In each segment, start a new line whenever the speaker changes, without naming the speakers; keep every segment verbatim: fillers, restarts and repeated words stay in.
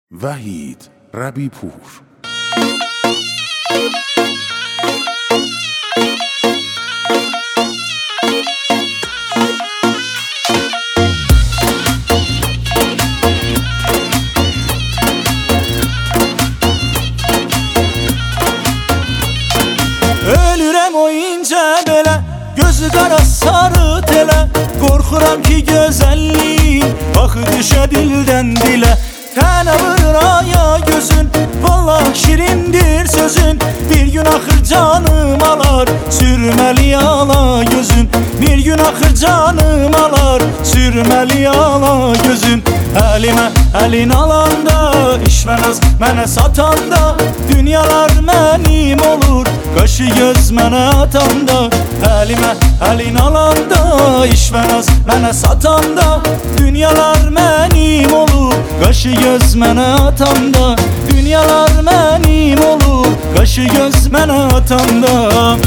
وحید ربی پور.
Ölürəm o incə belə, gözü qara sarı telə. Qorxuram ki gözəlliyin baxı düşə dildən dilə. Tənə vurur aya gözün, vallah şirindir sözün. Bir gün axır canım alar, sürməli ala gözün. Bir gün axır canım alar, sürməli ala gözün. Əlimə əlin alanda, işvənəz mənə satanda, dünyalar mənim olur, qaşı göz mənə atanda. Əlimə əlin alanda, işvənəz mənə satanda, dünyalar mənim olur, qaşı göz mənə atanda. Dünyalar mənim olur, qaşı göz mənə atanda.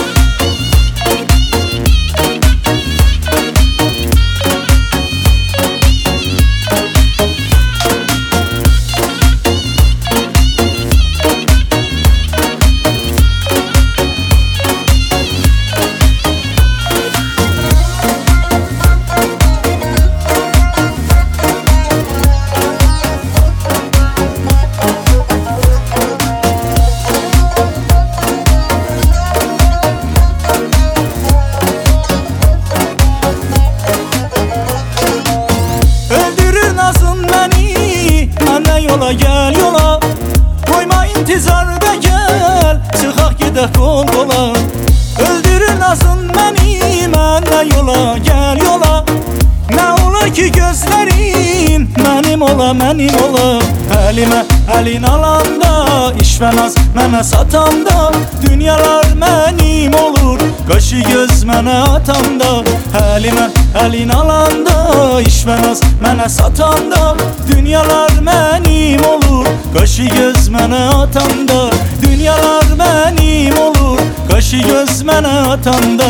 Yola gel yola, koyma intizarda gel, çıxaq gedək qol qola. Öldürür nazın məni, mənə yola gel yola. Nə olar ki gözlərin mənim ola, mənim ola. Əlimə əlin alanda, işvənaz mənə satanda, dünyalar mənim olur, qaşı göz mənə atanda. Əlimə əlin alanda, işvənaz mənə satanda, dünyalar mənim olur, qaşı göz mənə atanda. Dünyalar mənim olur, qaşı göz mənə atanda.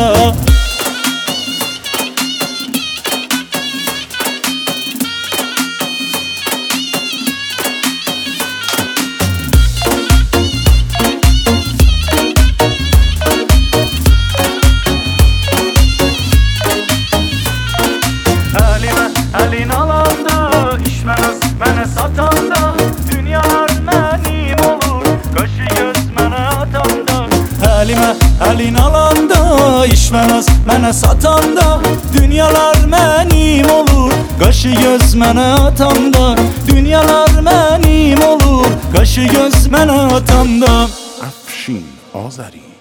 Əlin alanda, işvənəz mənə satanda, dünyalar mənim olur, qaşı göz mənə atanda. Əlimə əlin alanda, işvənəz mənə satanda, dünyalar mənim olur, qaşı göz mənə atanda. Dünyalar mənim olur, qaşı göz mənə atanda.
افشین آذری